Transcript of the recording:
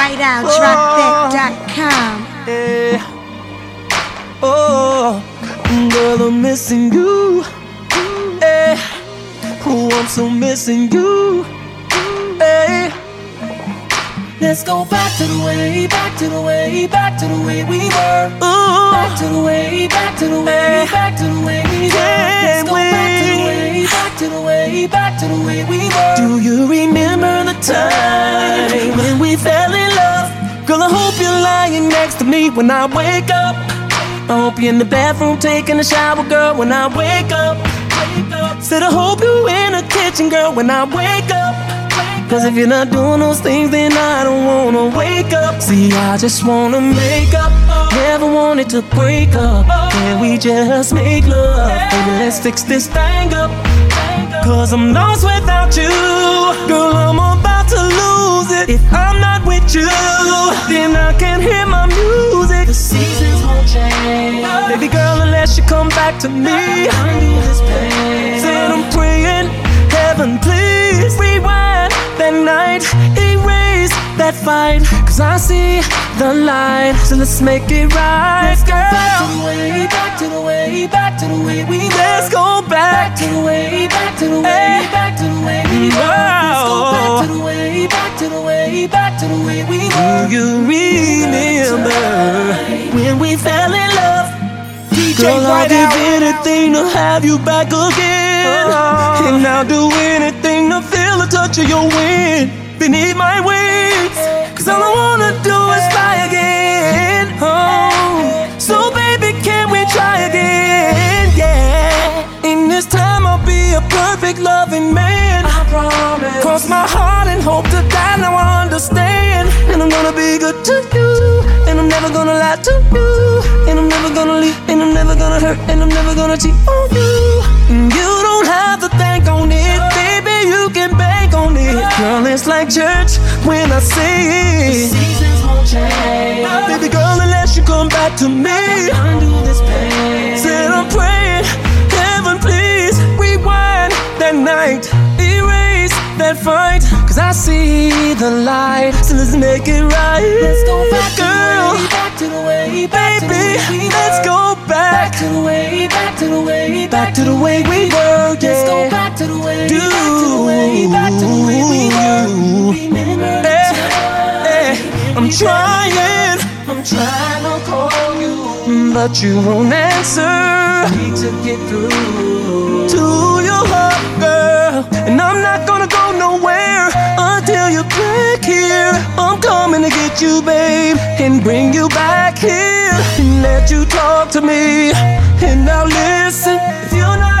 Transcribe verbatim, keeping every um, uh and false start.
right out drop that dot com. Yeah. Oh, girl, I'm missing you. Yeah. Oh, I'm so missing you. Hey. Let's go back to the way, back to the way, back to the way we were. Ooh. Back to the way, back to the way, back to the way we were. Let's go back to the way, back to the way, back to the way we were. Do you remember the time when we fell in love? Girl, I hope you're lying next to me when I wake up. I hope you're in the bathroom taking a shower, girl, when I wake up. Said I hope you're in the kitchen, girl, when I wake up. Cause if you're not doing those things, then I don't wanna wake up. See, I just wanna make up. Never wanted to break up. Can we just make love? Baby, let's fix this thing up. Cause I'm lost without you. Girl, I'm about to lose it. If I'm not with you, then I can't hear my music. The seasons won't change, baby girl, unless you come back to me. Said I'm praying, heaven please rewind that night, erase that fight. Cause I see the light, so let's make it right. Let's go back to the way, back to the way, back to the way we were. Let's go back to the way, back to the way, back to the way we were. Let's go back to the way, back to the way, back to the way we were. Do you remember when we fell in love? Girl, I'll give anything to have you back again. Oh. And I'll do anything to feel the touch of your wind beneath my wings. Cause all I wanna do is fly again. Oh, so baby, can we try again? Yeah. In this time I'll be a perfect loving man. I promise. Cross my heart and hope to die. Now I understand. And I'm gonna be good to you. And I'm never gonna lie to you. And I'm never gonna leave. And I'm never gonna hurt. And I'm never gonna cheat on you. And you don't have to think on it, baby, you can bank on it. Girl, it's like church when I say it. The seasons won't change, baby girl, unless you come back to me. Undo this pain. Said I'm praying, heaven please rewind that night, erase that fight. Cause I see the light, so let's make it right. Let's go back, girl, to the way, back to the way, baby, let's go back to the way, back to the way, back to the way we were. Yeah. Let's go back to the way, do back to the way, back to the way we were. Remember hey, hey, I'm trying, I'm trying to call you, but you won't answer. Need to get through to your heart, girl, and I'm not gonna go nowhere until you're back here. I'm coming to get you, babe, and bring you back here and let you talk to me. And now listen, if you're not